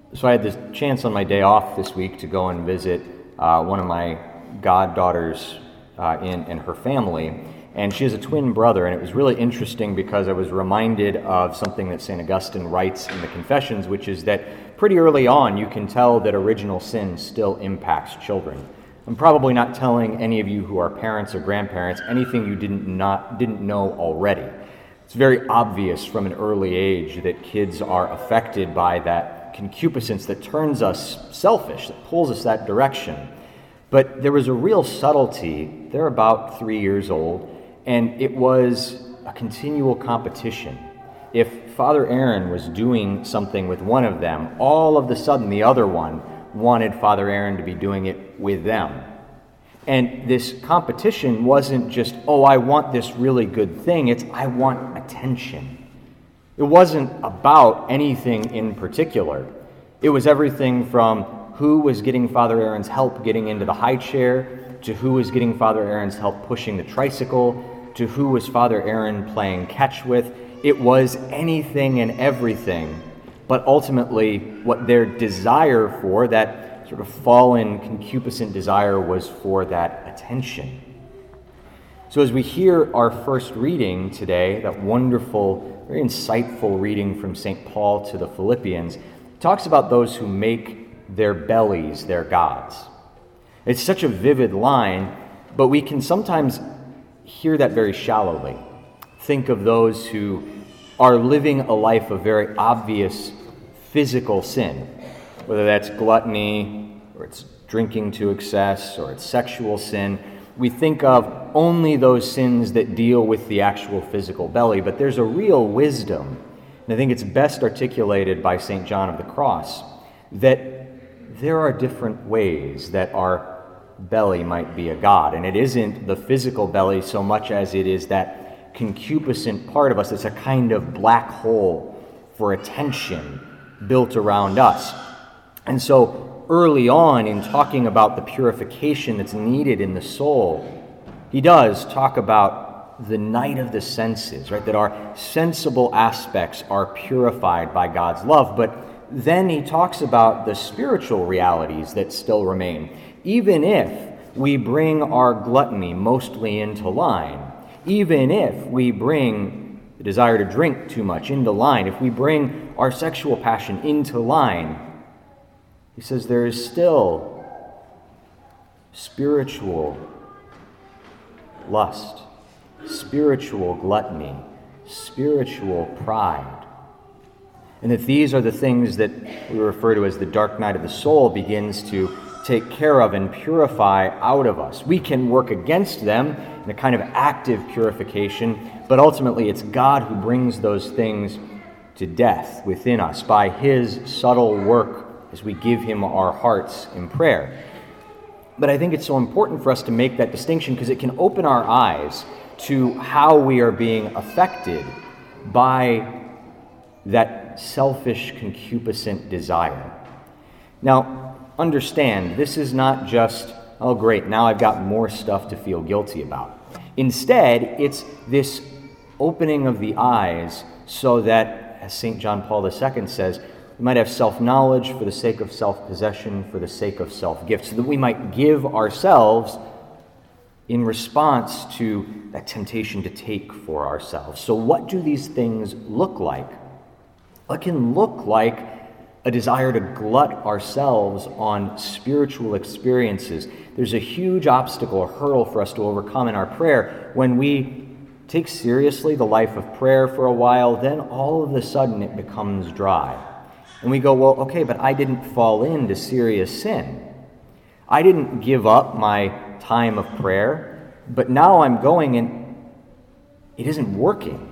So I had this chance on my day off this week to go and visit one of my goddaughters and her family, and she has a twin brother, and it was really interesting because I was reminded of something that St. Augustine writes in the Confessions, which is that pretty early on you can tell that original sin still impacts children. I'm probably not telling any of you who are parents or grandparents anything you didn't know already. It's very obvious from an early age that kids are affected by that concupiscence that turns us selfish, that pulls us that direction. But there was a real subtlety. They're about 3 years old, and it was a continual competition. If Father Aaron was doing something with one of them, all of a sudden the other one wanted Father Aaron to be doing it with them. And this competition wasn't just, oh, I want this really good thing. It's, I want attention. It wasn't about anything in particular. It was everything from who was getting Father Aaron's help getting into the high chair, to who was getting Father Aaron's help pushing the tricycle, to who was Father Aaron playing catch with. It was anything and everything, but ultimately what their desire for, that sort of fallen, concupiscent desire, was for that attention. So as we hear our first reading today, that wonderful, very insightful reading from St. Paul to the Philippians, it talks about those who make their bellies their gods. It's such a vivid line, but we can sometimes hear that very shallowly. Think of those who are living a life of very obvious physical sin, whether that's gluttony, or it's drinking to excess, or it's sexual sin. We think of only those sins that deal with the actual physical belly, but there's a real wisdom, and I think it's best articulated by St. John of the Cross, that there are different ways that our belly might be a god, and it isn't the physical belly so much as it is that concupiscent part of us that's a kind of black hole for attention built around us. And so early on in talking about the purification that's needed in the soul, he does talk about the night of the senses, right? That our sensible aspects are purified by God's love. But then he talks about the spiritual realities that still remain. Even if we bring our gluttony mostly into line, even if we bring the desire to drink too much into line, if we bring our sexual passion into line, he says there is still spiritual lust, spiritual gluttony, spiritual pride. And that these are the things that we refer to as the dark night of the soul begins to take care of and purify out of us. We can work against them in a kind of active purification, but ultimately it's God who brings those things to death within us by his subtle work as we give him our hearts in prayer. But I think it's so important for us to make that distinction because it can open our eyes to how we are being affected by that selfish, concupiscent desire. Now, understand, this is not just, oh great, now I've got more stuff to feel guilty about. Instead, it's this opening of the eyes so that, as St. John Paul II says, we might have self-knowledge for the sake of self-possession, for the sake of self-gift, so that we might give ourselves in response to that temptation to take for ourselves. So what do these things look like? It can look like a desire to glut ourselves on spiritual experiences. There's a huge obstacle or hurdle for us to overcome in our prayer. When we take seriously the life of prayer for a while, then all of a sudden it becomes dry. And we go, well, okay, but I didn't fall into serious sin. I didn't give up my time of prayer, but now I'm going and it isn't working.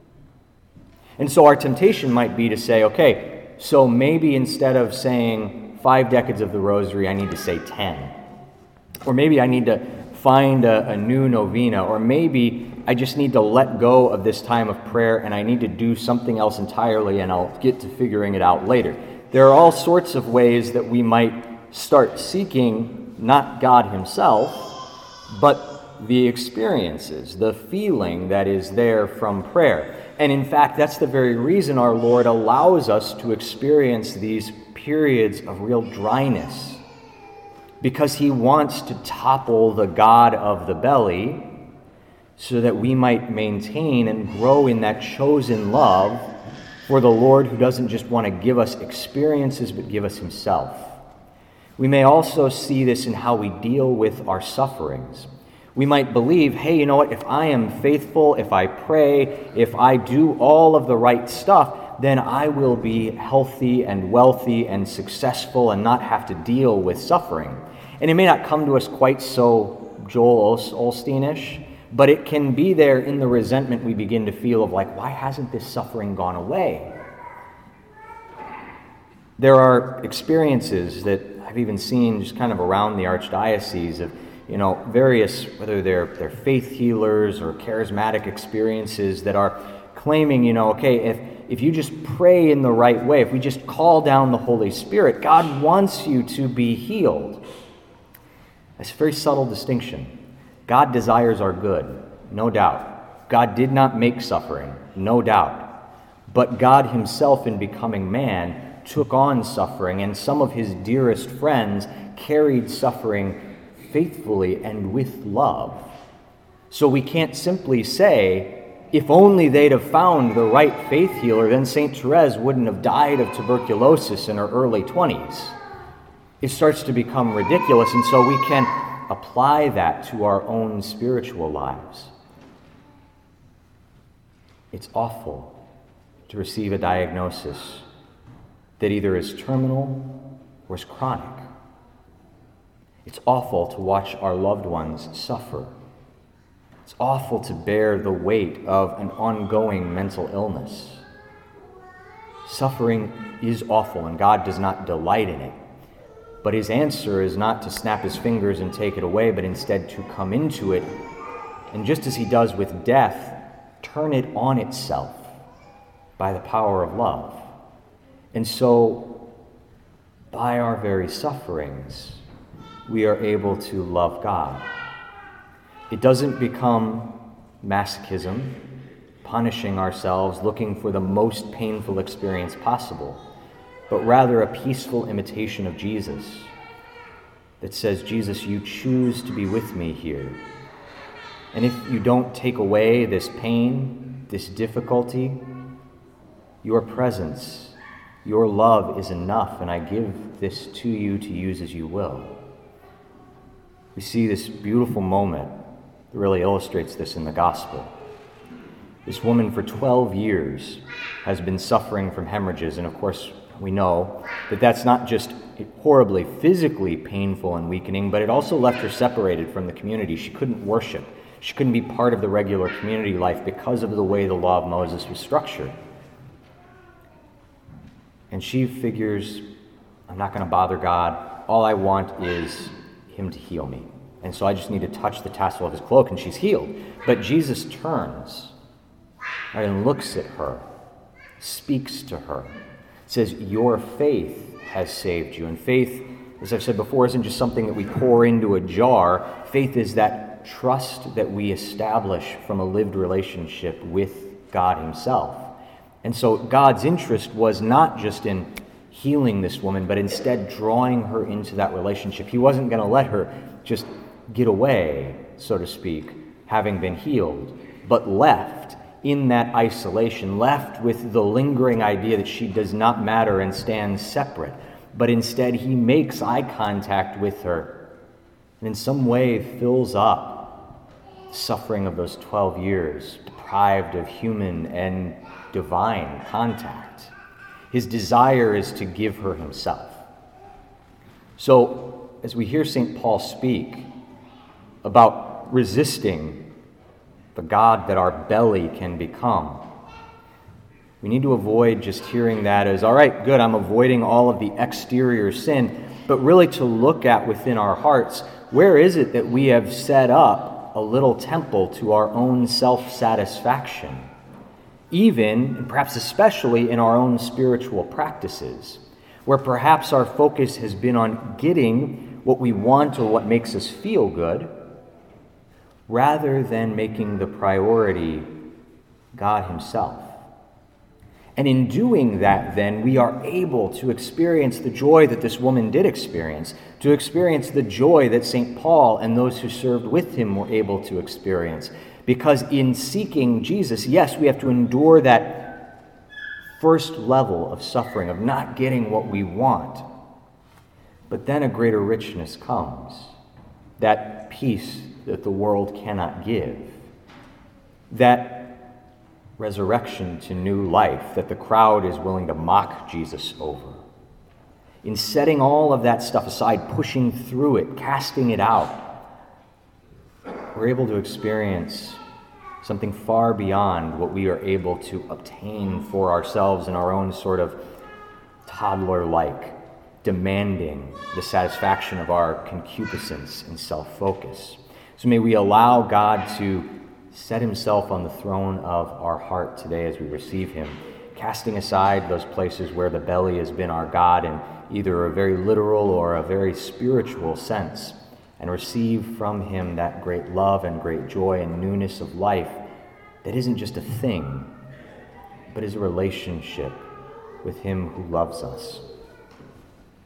And so our temptation might be to say, okay, so maybe instead of saying 5 decades of the rosary, I need to say 10. Or maybe I need to find a new novena, or maybe I just need to let go of this time of prayer and I need to do something else entirely and I'll get to figuring it out later. There are all sorts of ways that we might start seeking not God himself, but the experiences, the feeling that is there from prayer. And in fact, that's the very reason our Lord allows us to experience these periods of real dryness because he wants to topple the god of the belly so that we might maintain and grow in that chosen love for the Lord, who doesn't just want to give us experiences but give us himself. We may also see this in how we deal with our sufferings. We might believe, hey, you know what, if I am faithful, if I pray, if I do all of the right stuff, then I will be healthy and wealthy and successful and not have to deal with suffering. And it may not come to us quite so Joel Osteen-ish, but it can be there in the resentment we begin to feel of like, why hasn't this suffering gone away? There are experiences that I've even seen just kind of around the archdiocese of, various, whether they're faith healers or charismatic experiences that are claiming, okay, if you just pray in the right way, if we just call down the Holy Spirit, God wants you to be healed. That's a very subtle distinction. God desires our good, no doubt. God did not make suffering, no doubt. But God himself, in becoming man, took on suffering, and some of his dearest friends carried suffering faithfully and with love. So we can't simply say, if only they'd have found the right faith healer, then St. Therese wouldn't have died of tuberculosis in her early 20s. It starts to become ridiculous, and so we can apply that to our own spiritual lives. It's awful to receive a diagnosis that either is terminal or is chronic. It's awful to watch our loved ones suffer. It's awful to bear the weight of an ongoing mental illness. Suffering is awful, and God does not delight in it. But his answer is not to snap his fingers and take it away, but instead to come into it, and just as he does with death, turn it on itself by the power of love. And so, by our very sufferings, we are able to love God. It doesn't become masochism, punishing ourselves, looking for the most painful experience possible, but rather a peaceful imitation of Jesus that says, Jesus, you choose to be with me here. And if you don't take away this pain, this difficulty, your presence, your love is enough, and I give this to you to use as you will. We see this beautiful moment that really illustrates this in the gospel. This woman for 12 years has been suffering from hemorrhages, and of course we know that that's not just horribly physically painful and weakening, but it also left her separated from the community. She couldn't worship. She couldn't be part of the regular community life because of the way the law of Moses was structured. And she figures, I'm not going to bother God. All I want is him to heal me. And so I just need to touch the tassel of his cloak, and she's healed. But Jesus turns and looks at her, speaks to her, says, your faith has saved you. And faith, as I've said before, isn't just something that we pour into a jar. Faith is that trust that we establish from a lived relationship with God himself. And so God's interest was not just in healing this woman, but instead drawing her into that relationship. He wasn't going to let her just get away, so to speak, having been healed, but left in that isolation, left with the lingering idea that she does not matter and stands separate. But instead, he makes eye contact with her and in some way fills up the suffering of those 12 years, deprived of human and divine contact. His desire is to give her himself. So, as we hear St. Paul speak about resisting the God that our belly can become, we need to avoid just hearing that as, all right, good, I'm avoiding all of the exterior sin, but really to look at within our hearts, where is it that we have set up a little temple to our own self-satisfaction, even, and perhaps especially, in our own spiritual practices, where perhaps our focus has been on getting what we want or what makes us feel good, rather than making the priority God himself. And in doing that, then, we are able to experience the joy that this woman did experience, to experience the joy that St. Paul and those who served with him were able to experience. Because in seeking Jesus, yes, we have to endure that first level of suffering, of not getting what we want. But then a greater richness comes, that peace that the world cannot give, that resurrection to new life that the crowd is willing to mock Jesus over. In setting all of that stuff aside, pushing through it, casting it out, we're able to experience something far beyond what we are able to obtain for ourselves in our own sort of toddler-like, demanding the satisfaction of our concupiscence and self-focus. So may we allow God to set himself on the throne of our heart today as we receive him, casting aside those places where the belly has been our God in either a very literal or a very spiritual sense, and receive from him that great love and great joy and newness of life that isn't just a thing, but is a relationship with him who loves us.